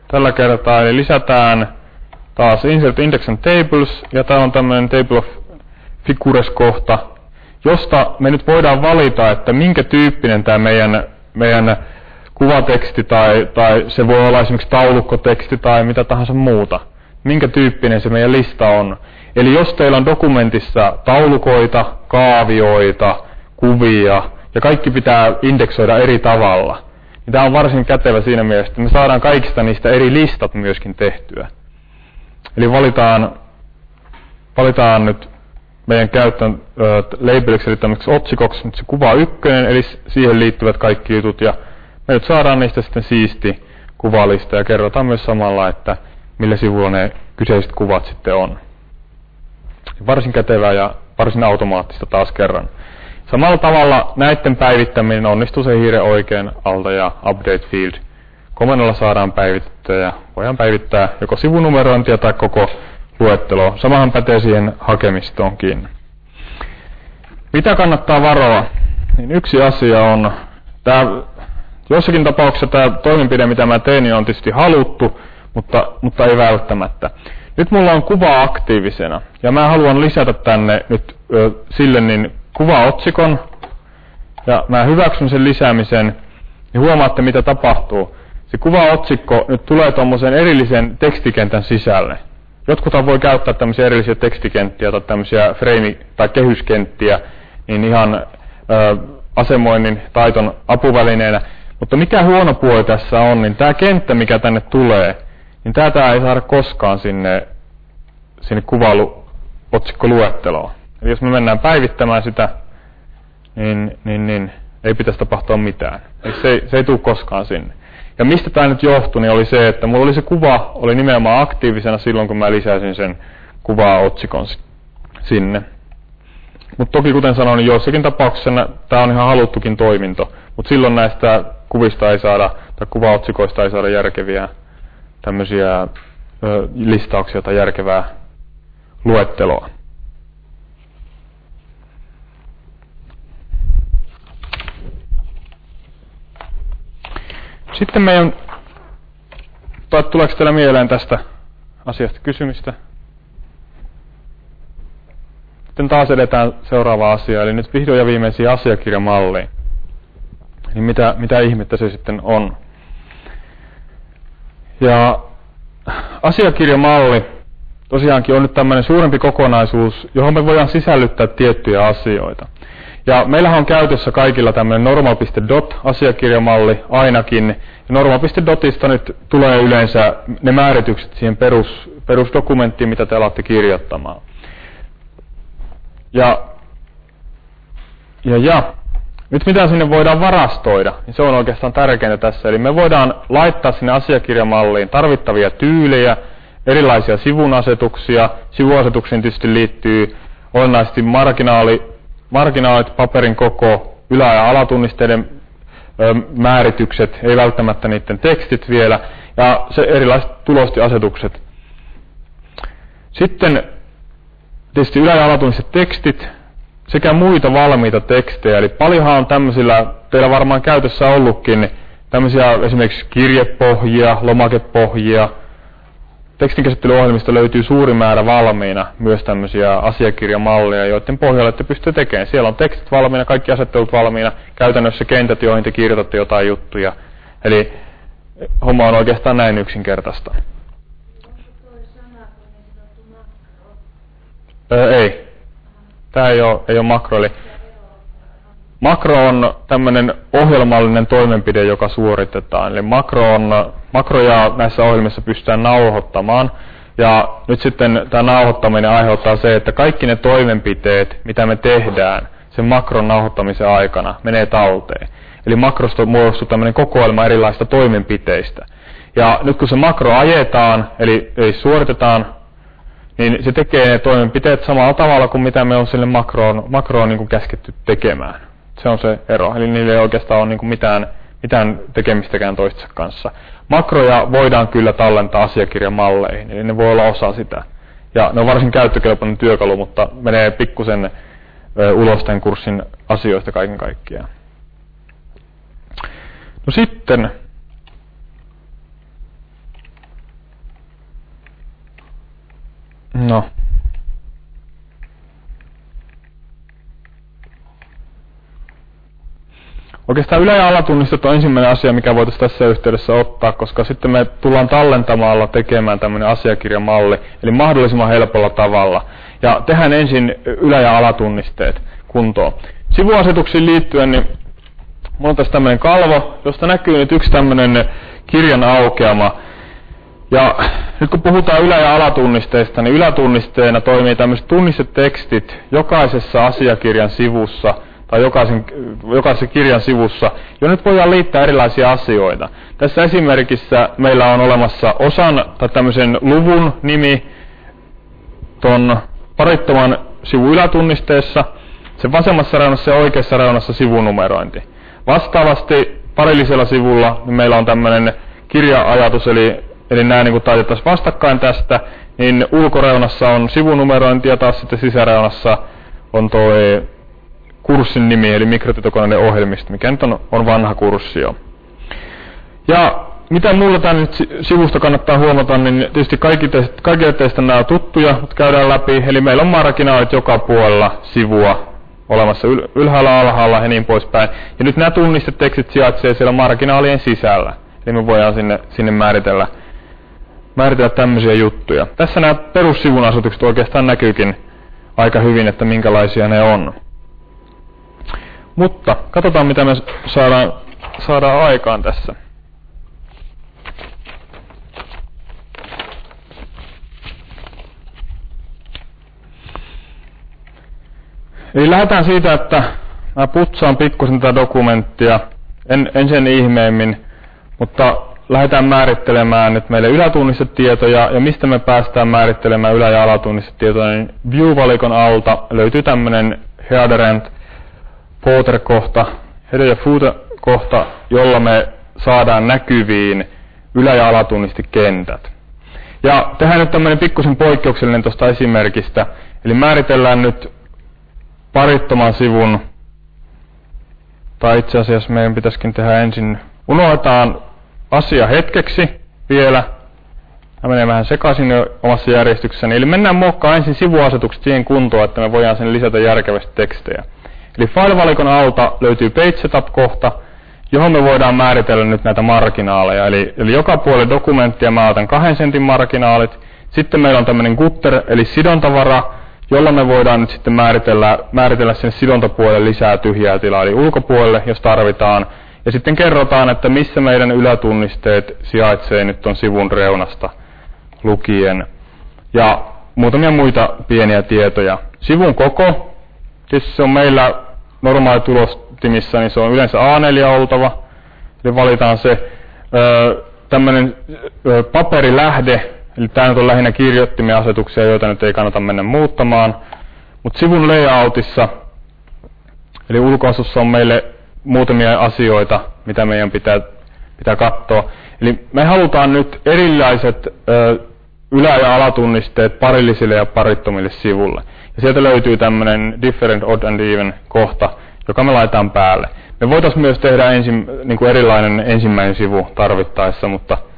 tällä kertaa, eli lisätään taas Insert Index and Tables, ja täällä on tämmöinen Table of Figures-kohta, josta me nyt voidaan valita, että minkä tyyppinen tämä meidän kuvateksti tai se voi olla esimerkiksi taulukkoteksti tai mitä tahansa muuta. Minkä tyyppinen se meidän lista on. Eli jos teillä on dokumentissa taulukoita, kaavioita, kuvia ja kaikki pitää indeksoida eri tavalla, niin tämä on varsin kätevä siinä mielessä, että me saadaan kaikista niistä eri listat myöskin tehtyä. Eli valitaan nyt meidän käyttöön labeliksi, eli tämmöiseksi otsikoksi nyt se kuva 1, eli siihen liittyvät kaikki jutut, ja me nyt saadaan niistä sitten siisti kuvalista, ja kerrotaan myös samalla, että millä sivulla ne kyseiset kuvat sitten on. Varsin kätevää ja varsin automaattista taas kerran. Samalla tavalla näiden päivittäminen onnistuu se hiiren oikein alta ja update field. Komennolla saadaan päivitettyä ja voidaan päivittää joko sivunumerointia tai koko luettelo. Samahan pätee siihen hakemistoonkin. Mitä kannattaa varoa? Niin yksi asia on, jossakin tapauksessa tämä toimenpide, mitä mä tein, niin on tietysti haluttu, mutta ei välttämättä. Nyt mulla on kuva aktiivisena, ja mä haluan lisätä tänne nyt sille niin kuvaotsikon, ja mä hyväksyn sen lisäämisen, ja huomaatte mitä tapahtuu. Se kuvaotsikko nyt tulee tuommoisen erillisen tekstikentän sisälle. Jotkuthan voi käyttää tämmöisiä erillisiä tekstikenttiä tai tämmöisiä frame- tai kehyskenttiä, niin ihan asemoinnin taiton apuvälineenä. Mutta mikä huono puoli tässä on, niin tämä kenttä, mikä tänne tulee, niin tätä ei saada koskaan sinne kuvaotsikkoluetteloon. Eli jos me mennään päivittämään sitä, niin ei pitäisi tapahtua mitään. Eli se ei tule koskaan sinne. Ja mistä tämä nyt johtui, niin oli se, että mulla oli se kuva, oli nimenomaan aktiivisena silloin, kun mä lisäsin sen kuvaotsikon sinne. Mutta toki kuten sanoin, niin joissakin tapauksessa tämä on ihan haluttukin toiminto, mutta silloin näistä kuvista ei saada, tai kuvaotsikoista ei saada järkeviä tämmöisiä listauksia tai järkevää luetteloa. Sitten tuleeko teillä mieleen tästä asiasta kysymistä? Sitten taas edetään seuraavaan asiaan, eli nyt vihdoin ja viimeisiin asiakirjamalliin. Niin mitä ihmettä se sitten on? Ja asiakirjamalli tosiaankin on nyt tämmöinen suurempi kokonaisuus, johon me voidaan sisällyttää tiettyjä asioita. Ja meillähän on käytössä kaikilla tämmöinen normal.dot-asiakirjamalli ainakin. Ja normal.dotista nyt tulee yleensä ne määritykset siihen perusdokumenttiin, mitä te alatte kirjoittamaan. Ja nyt mitä sinne voidaan varastoida, niin se on oikeastaan tärkeintä tässä. Eli me voidaan laittaa sinne asiakirjamalliin tarvittavia tyylejä, erilaisia sivunasetuksia. Sivuasetuksiin tietysti liittyy olennaisesti marginaalit, paperin koko, ylä- ja alatunnisteiden määritykset, ei välttämättä niiden tekstit vielä, ja se erilaiset tulostiasetukset. Sitten tietysti ylä- ja alatunnisteet tekstit sekä muita valmiita tekstejä, eli paljonhan on tämmöisillä, teillä varmaan käytössä ollutkin, tämmöisiä esimerkiksi kirjepohjia, lomakepohjia. Tekstinkäsittelyohjelmista löytyy suuri määrä valmiina myös tämmöisiä asiakirjamalleja, joiden pohjalle te pystytte tekemään. Siellä on tekstit valmiina, kaikki asettelut valmiina, käytännössä kentät, joihin te kirjoitatte jotain juttuja. Eli homma on oikeastaan näin yksinkertaista. Onko tuo sana, kun niin sanottu makro? Ei. Tämä ei ole makro. Eli makro on tämmöinen ohjelmallinen toimenpide, joka suoritetaan. Eli makroja näissä ohjelmissa pystytään nauhoittamaan. Ja nyt sitten tämä nauhoittaminen aiheuttaa se, että kaikki ne toimenpiteet, mitä me tehdään sen makron nauhoittamisen aikana, menee talteen. Eli makrosta muodostuu tämmöinen kokoelma erilaisista toimenpiteistä. Ja nyt kun se makro ajetaan, eli suoritetaan, niin se tekee ne toimenpiteet samalla tavalla kuin mitä me on sille makroon niin kuin käsketty tekemään. Se on se ero. Eli niillä ei oikeastaan ole niin kuin mitään tekemistäkään toistensa kanssa. Makroja voidaan kyllä tallentaa asiakirjamalleihin, eli ne voi olla osa sitä. Ja ne on varsin käyttökelpoinen työkalu, mutta menee pikkusen ulos tämän kurssin asioista kaiken kaikkiaan. No sitten Oikeastaan ylä- ja alatunnistot on ensimmäinen asia, mikä voitaisiin tässä yhteydessä ottaa, koska sitten me tullaan tallentamalla tekemään tämmöinen asiakirjamalli, eli mahdollisimman helpolla tavalla. Ja tehdään ensin ylä- ja alatunnisteet kuntoon. Sivuasetuksiin liittyen, niin mulla on tässä tämmöinen kalvo, josta näkyy nyt yksi tämmöinen kirjan aukeama. Ja nyt kun puhutaan ylä- ja alatunnisteista, niin ylätunnisteena toimii tämmöiset tunnistetekstit jokaisessa asiakirjan sivussa, tai jokaisessa kirjan sivussa, jo nyt voidaan liittää erilaisia asioita. Tässä esimerkissä meillä on olemassa osan tai tämmöisen luvun nimi ton parittoman sivun ylätunnisteessa, sen vasemmassa reunassa ja oikeassa reunassa sivunumerointi. Vastaavasti parillisella sivulla niin meillä on tämmöinen kirja-ajatus, eli nämä niin kuin taitettaisiin vastakkain tästä, niin ulkoreunassa on sivunumerointi ja taas sitten sisäreunassa on tuo kurssin nimi, eli mikrotietokoneiden ohjelmisto, mikä nyt on vanha kurssi jo. Ja mitä mulla tämän nyt sivusta kannattaa huomata, niin tietysti kaikille teistä nämä on tuttuja, mutta käydään läpi. Eli meillä on marginaalit joka puolella sivua olemassa ylhäällä, alhaalla ja niin poispäin. Ja nyt nämä tunnistetekstit sijaitsee siellä marginaalien sisällä. Eli me voidaan sinne määritellä tämmöisiä juttuja. Tässä nämä perussivun asutukset oikeastaan näkyykin aika hyvin, että minkälaisia ne on. Mutta katsotaan, mitä me saadaan aikaan tässä. Eli lähdetään siitä, että mä putsaan pikkusen tätä dokumenttia, en sen ihmeemmin, mutta lähdetään määrittelemään nyt meille ylätunnistetietoja, ja mistä me päästään määrittelemään ylä- ja alatunnistetietoja, niin View-valikon alta löytyy tämmöinen Header and Footer-kohta, Header ja Footer-kohta, jolla me saadaan näkyviin ylä- ja alatunnistikentät. Ja tehdään nyt tämmöinen pikkusen poikkeuksellinen tuosta esimerkistä, eli määritellään nyt parittoman sivun, tai itse asiassa meidän pitäisikin tehdä ensin, unohdetaan asia hetkeksi vielä, ja menee vähän sekaisin omassa järjestyksessäni, eli mennään muokkaamaan ensin sivuasetukset siihen kuntoon, että me voidaan sen lisätä järkevästi tekstejä. Eli file-valikon alta löytyy Page Setup-kohta, johon me voidaan määritellä nyt näitä marginaaleja, eli joka puolelle dokumenttia mä otan 2 sentin marginaalit, sitten meillä on tämmöinen gutter, eli sidontavara, jolla me voidaan nyt sitten määritellä sen sidontapuolelle lisää tyhjää tilaa, eli ulkopuolelle, jos tarvitaan. Ja sitten kerrotaan, että missä meidän ylätunnisteet sijaitsee nyt ton sivun reunasta lukien. Ja muutamia muita pieniä tietoja. Sivun koko, siis se on meillä normaalitulostimissa, niin se on yleensä A4 oltava. Eli valitaan se tämmöinen paperilähde. Eli tämä nyt on lähinnä kirjoittimia asetuksia, joita nyt ei kannata mennä muuttamaan. Mutta sivun layoutissa, eli ulkoasussa on meille muutamia asioita, mitä meidän pitää katsoa. Eli me halutaan nyt erilaiset ylä- ja alatunnisteet parillisille ja parittomille sivulle. Ja sieltä löytyy tämmöinen Different, Odd and Even kohta, joka me laitetaan päälle. Me voitaisiin myös tehdä niin kuin erilainen ensimmäinen sivu tarvittaessa,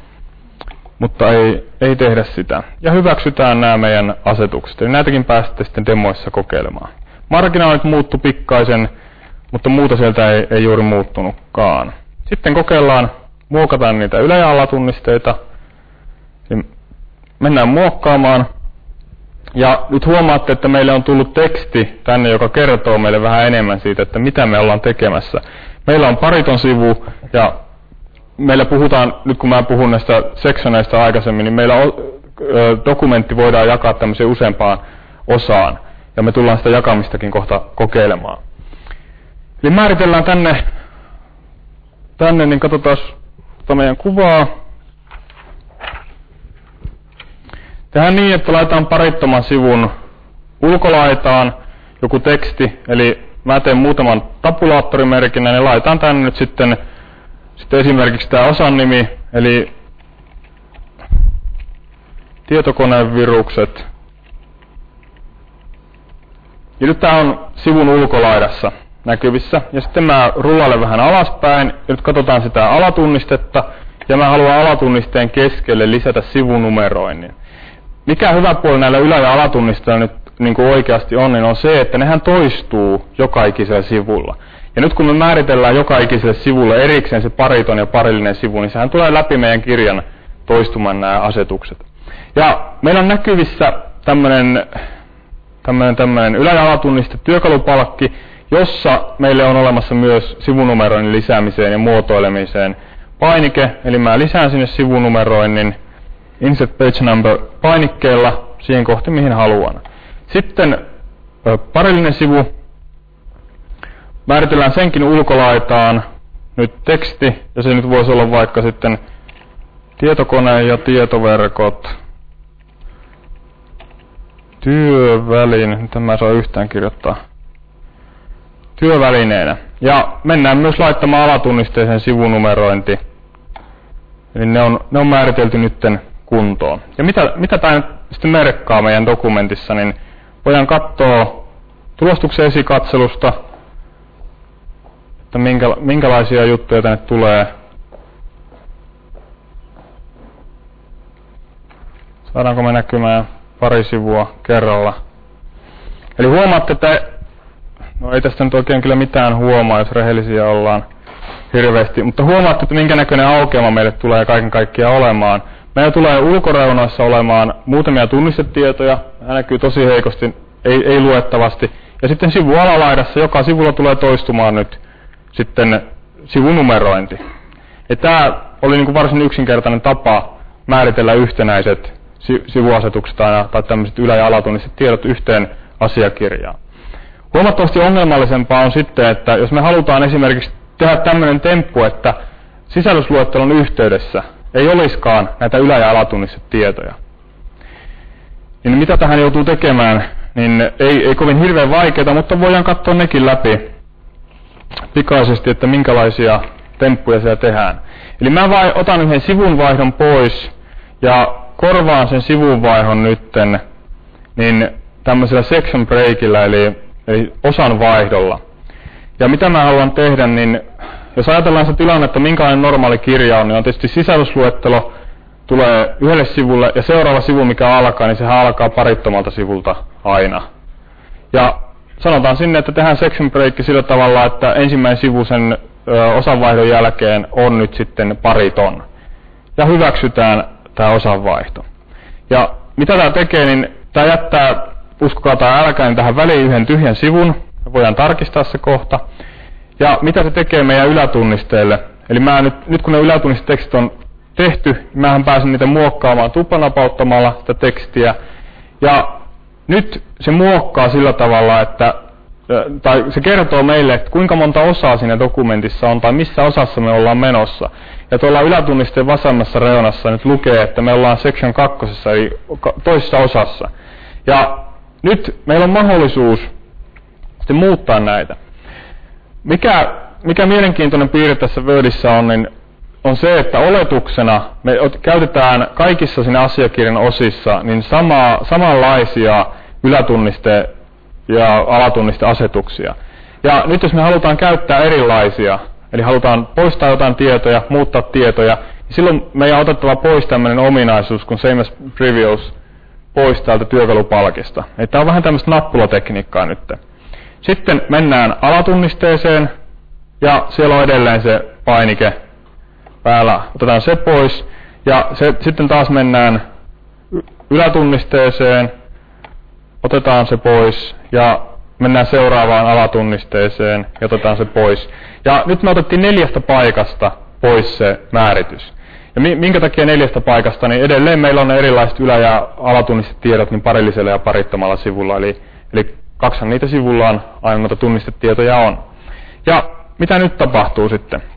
mutta ei tehdä sitä. Ja hyväksytään nämä meidän asetukset. Eli näitäkin pääsette sitten demoissa kokeilemaan. Marginaalit muuttu pikkaisen, mutta muuta sieltä ei juuri muuttunutkaan. Sitten muokataan niitä ylä- ja alatunnisteita. Eli mennään muokkaamaan. Ja nyt huomaatte, että meille on tullut teksti tänne, joka kertoo meille vähän enemmän siitä, että mitä me ollaan tekemässä. Meillä on pariton sivu, ja meillä puhutaan, nyt kun mä puhun näistä sectioneista aikaisemmin, niin meillä dokumentti voidaan jakaa tämmöiseen useampaan osaan, ja me tullaan sitä jakamistakin kohta kokeilemaan. Eli määritellään tänne niin katsotaan meidän kuvaa. Tehdään niin, että laitetaan parittoman sivun ulkolaitaan joku teksti, eli mä teen muutaman tabulaattorimerkinnän ja laitan tänne nyt sitten esimerkiksi tämä osan nimi, eli tietokonevirukset. Ja nyt tämä on sivun ulkolaidassa näkyvissä. Ja sitten mä rullailen vähän alaspäin, ja nyt katsotaan sitä alatunnistetta, ja mä haluan alatunnisteen keskelle lisätä sivunumeroinnin. Mikä hyvä puoli näillä ylä- ja alatunnisteilla nyt niin kuin oikeasti on, niin on se, että nehän toistuu joka ikisellä sivulla. Ja nyt kun me määritellään joka ikiselle sivulle erikseen se pariton ja parillinen sivu, niin sehän tulee läpi meidän kirjan toistumaan nämä asetukset. Ja meillä on näkyvissä tämmöinen ylä- ja alatunniste työkalupalkki, jossa meille on olemassa myös sivunumeroinnin lisäämiseen ja muotoilemiseen painike, eli mä lisään sinne sivunumeroinnin Insert Page Number -painikkeella siihen kohti, mihin haluan. Sitten parillinen sivu, määritellään senkin ulkolaitaan nyt teksti, ja se nyt voisi olla vaikka sitten tietokone ja tietoverkot, työväline, mitä mä saan yhtään kirjoittaa, työvälineenä. Ja mennään myös laittamaan alatunnisteeseen sivunumerointi. Eli ne on määritelty nytten kuntoon. Ja mitä tämä sitten merkkaa meidän dokumentissa, niin voidaan katsoa tulostuksen esikatselusta, että minkälaisia juttuja tänne tulee. Saadaanko me näkymään pari sivua kerralla. Eli huomaatte, että no ei tästä nyt oikein kyllä mitään huomaa, jos rehellisiä ollaan hirveästi, mutta huomaatte, että minkä näköinen aukeama meille tulee kaiken kaikkiaan olemaan. Meillä tulee ulkoreunoissa olemaan muutamia tunnistetietoja, nämä näkyy tosi heikosti, ei luettavasti. Ja sitten sivun alalaidassa, joka sivulla tulee toistumaan nyt sitten sivunumerointi. Ja tämä oli niin kuin varsin yksinkertainen tapa määritellä yhtenäiset sivuasetukset tai tämmöiset ylä- ja alatunnistetietot yhteen asiakirjaan. Huomattavasti ongelmallisempaa on sitten, että jos me halutaan esimerkiksi tehdä tämmöinen temppu, että sisällysluettelon yhteydessä ei olisikaan näitä ylä- ja alatunnistettietoja, niin mitä tähän joutuu tekemään, niin ei kovin hirveän vaikeaa, mutta voidaan katsoa nekin läpi pikaisesti, että minkälaisia temppuja siellä tehdään. Eli mä otan yhden sivunvaihdon pois ja korvaan sen sivunvaihdon nytten niin tämmöisellä section breakillä, eli osan vaihdolla. Ja mitä mä haluan tehdä, niin jos ajatellaan se tilanne, että minkälainen normaali kirja on, niin on tietysti sisällysluettelo tulee yhdelle sivulle, ja seuraava sivu, mikä alkaa, niin sehän alkaa parittomalta sivulta aina. Ja sanotaan sinne, että tehdään section break sillä tavalla, että ensimmäinen sivu sen osanvaihdon jälkeen on nyt sitten pariton. Ja hyväksytään tämä osanvaihto. Ja mitä tämä tekee, niin tämä jättää, uskokaa tai älkää, niin tähän väliin yhden tyhjän sivun. Me voidaan tarkistaa se kohta. Ja mitä se tekee meidän ylätunnisteille? Eli nyt kun ne ylätunnistetekstit on tehty, mähän pääsen niitä muokkaamaan tuplanapauttamalla sitä tekstiä. Ja nyt se muokkaa sillä tavalla, että tai se kertoo meille, että kuinka monta osaa siinä dokumentissa on, tai missä osassa me ollaan menossa. Ja tuolla ylätunnisteen vasemmassa reunassa nyt lukee, että me ollaan section 2, eli toisessa osassa. Ja nyt meillä on mahdollisuus sitten muuttaa näitä. Mikä mielenkiintoinen piirre tässä Wordissä on, niin on se, että oletuksena me käytetään kaikissa siinä asiakirjan osissa niin samanlaisia ylätunniste- ja alatunnisteasetuksia. Ja nyt jos me halutaan käyttää erilaisia, eli halutaan poistaa jotain tietoja, muuttaa tietoja, niin silloin meidän on otettava pois tämmöinen ominaisuus kuin same as previous pois täältä työkalupalkista. Tämä on vähän tämmöistä nappulatekniikkaa nyt. Sitten mennään alatunnisteeseen, ja siellä on edelleen se painike päällä. Otetaan se pois, ja sitten taas mennään ylätunnisteeseen, otetaan se pois, ja mennään seuraavaan alatunnisteeseen, ja otetaan se pois. Ja nyt me otettiin 4 paikasta pois se määritys. Ja minkä takia 4 paikasta, niin edelleen meillä on ne erilaiset ylä- ja alatunnistettiedot niin parillisella ja parittomalla sivulla, eli 2 niitä sivullaan aina noita tunnistetietoja on. Ja mitä nyt tapahtuu sitten?